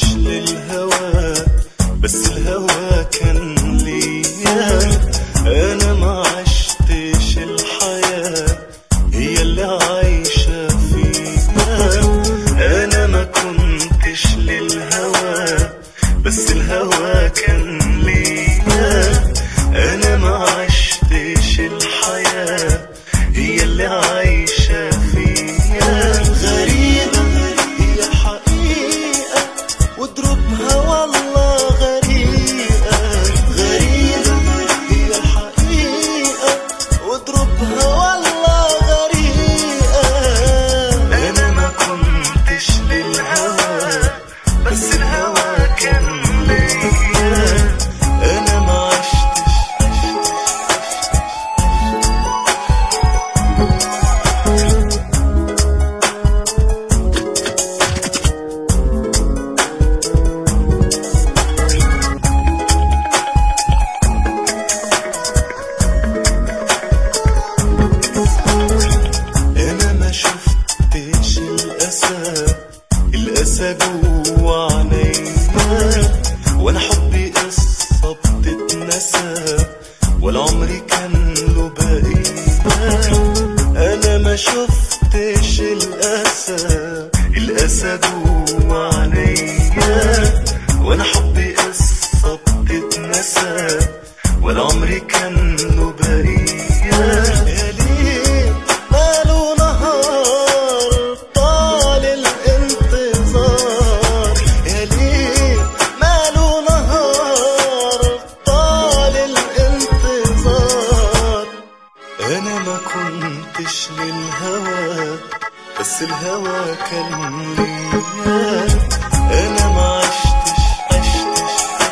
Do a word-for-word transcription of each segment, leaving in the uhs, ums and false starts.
للهوى بس الهوى كان ليا. انا ما عشتش الحياة هي اللي عايشة فيها. انا ما كنتش للهوى بس الهوى كان ليا. انا ما عشتش الحياة هي اللي عايشة فيها. غريبة هي حقيقة ودروبها والله غريقة. غريبة هي حقيقة ودروبها والله غريقة. أنا ما كنتش للهوى بس الهوى كان ليا. أنا ما عشتش الأسى جوا عينيا. وانا حبي قصة بتتنسى ولا عمري كان له بقية. انا ما شفتش الأسى الأسى جوا عينيا. وانا حبي قصة بتتنسى ولا عمري كان له بقية. يا ليه ماله نهار طال الانتظار. يا ليه ماله نهار طال الانتظار. انا ما كنتش للهوى بس الهوى كان ليا. انا ما عشتش عشتش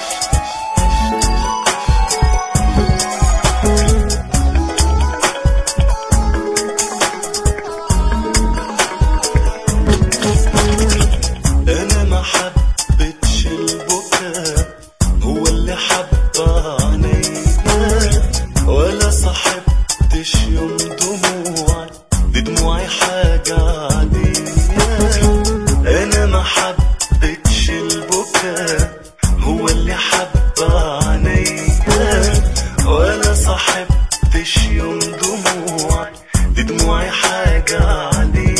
أنا ما حبتش البكاء هو اللي حب عينيا. ولا صاحبتش يوم دموعي دي دموعي حاجة عادية. أنا ما حبتش البكاء هو اللي حب عينيا. ولا صاحبتش يوم دموعي دي دموعي حاجة عادية.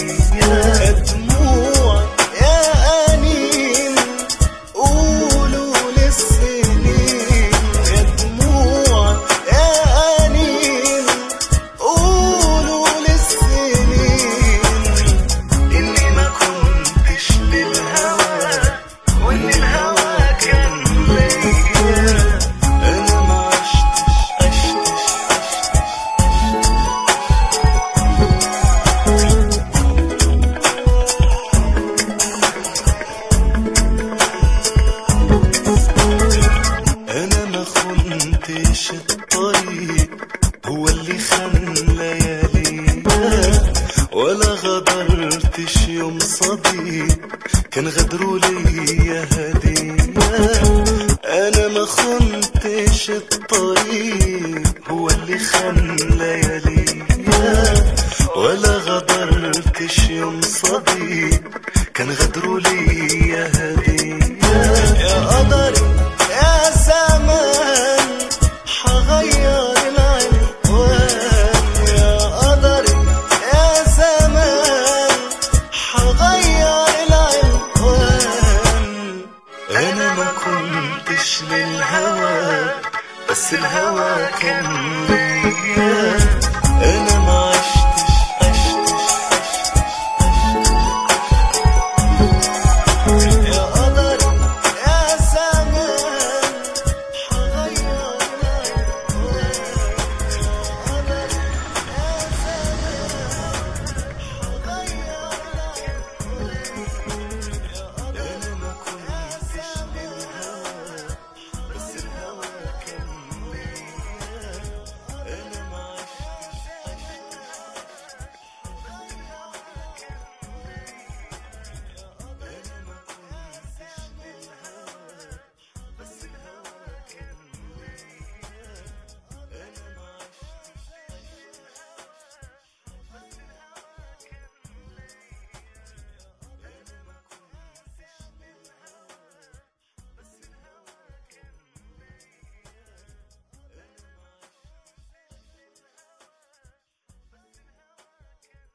دموع يا أنين قولوا للسنين. يا دموع يا أنين قولوا للسنين إني ما كنتش للهوى وإن الهوى كان ليا. أنا ما عشتش عشتش أنا ما خنتش الطريق هو اللي خان لياليا. ولا غدرتش يوم صديق كان غدره ليا هدية. أنا ما خنتش الطريق هو اللي خان لياليا. ولا غدرتش يوم صديق كان غدره ليا هدية. يا قدري يا زمان حغير العنوان. يا قدري يا زمان حغير العنوان. أنا ما كنتش للهوى بس الهوى كان ليا.